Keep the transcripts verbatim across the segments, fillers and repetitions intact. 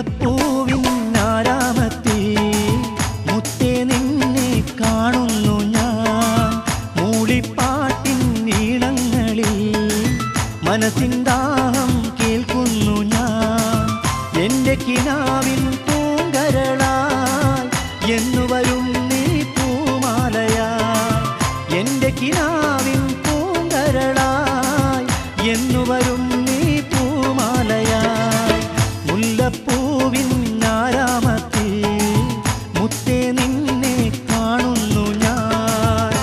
മുല്ലപ്പൂവിൻ ആരാമത്തിൽ മുത്തേ നിന്നെ കാണുന്നു ഞാൻ മൂളിപ്പാട്ടിൻ ഈണങ്ങളിൽ മനസ്സിൻ ദാഹം കേൾക്കുന്നു ഞാൻ എൻ്റെ കിനാവിൻ പൂങ്കരളാൽ എന്നു വരും നീ പൂമാലയാൽ എൻ്റെ കിനാവിൻ പൂങ്കരളാൽ എന്നു വരും നീ പൂമാലയാൽ മുല്ലപ്പൂവിൻ ആരാമത്തിൽ മുത്തേ നിന്നെ കാണുന്നു ഞാൻ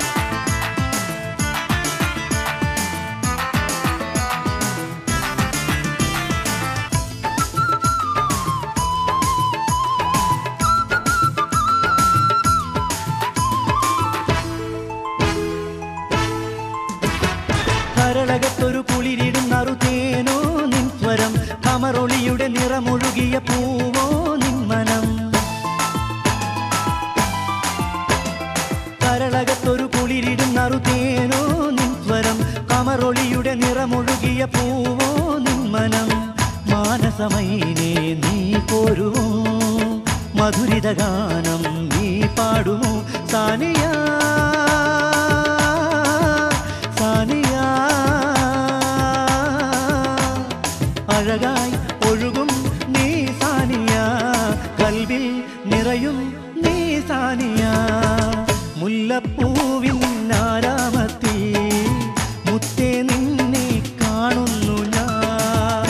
കരളകത്തൊരു കുളിരിടുന്നറുതേനോ നിൻ സ്വരം കമറൊളിയുടെ നിറമൊഴുകിയ പൂവോ നിൻ മനം കരളകത്തൊരു കുളിരിടുന്നറുതേനോ നിൻ സ്വരം കമറൊളിയുടെ നിറമൊഴുകിയ പൂവോ നിൻ മനം മാനസമൈനേ നീ പോരുമോ മധുരിത ഗാനം നീ പാടുമോ സാനിയ സാനിയ അഴകായി ഒഴുകും നീ സാനിയ കൽവിൽ നിറയും നീ സാനിയ മുല്ലപ്പൂവിൻ ആരാമത്തിൽ മുത്തേ നിന്നെ കാണുന്നു ഞാൻ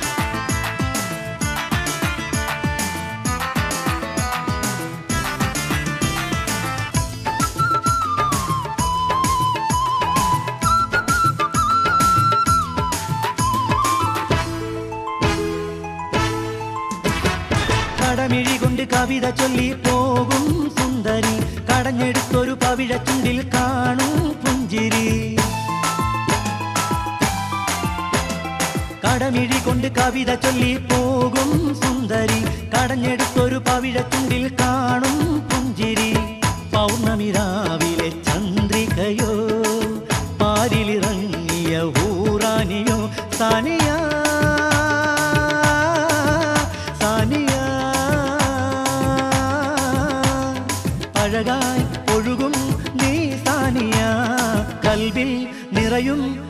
കടമിഴി കൊണ്ട് കവിത ചൊല്ലി പോകും സുന്ദരി കടഞ്ഞെടുത്തൊരു പവിഴ ചുണ്ടിൽ കാണും പുഞ്ചിരി കടമിഴി കൊണ്ട് കവിത ചൊല്ലി പോകും സുന്ദരി കടഞ്ഞെടുത്തൊരു പവിഴ ചുണ്ടിൽ കാണും പുഞ്ചിരി പൗർണമി രാവിലെ ചന്ദ്രികയോ പാരിലിറങ്ങിയ ഊറാനിയോ സാനിയ സാനിയ അഴകായി ഒഴുകും നീ സാനിയ കൽവിൽ നിറയും